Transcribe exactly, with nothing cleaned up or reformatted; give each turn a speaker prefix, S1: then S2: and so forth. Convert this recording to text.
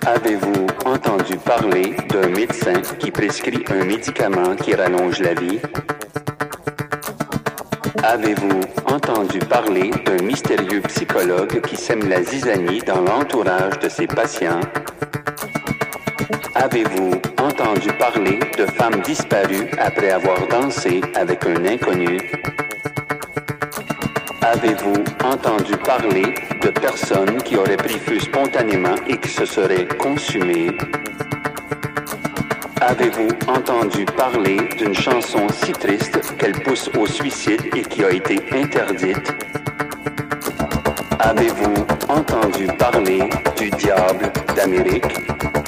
S1: Avez-vous entendu parler d'un médecin qui prescrit un médicament qui rallonge la vie? Avez-vous entendu parler d'un mystérieux psychologue qui sème la zizanie dans l'entourage de ses patients? Avez-vous entendu parler de femmes disparues après avoir dansé avec un inconnu? Avez-vous entendu parler de personnes qui auraient pris feu spontanément et qui se seraient consumées? Avez-vous entendu parler d'une chanson si triste qu'elle pousse au suicide et qui a été interdite? Avez-vous entendu parler du diable d'Amérique?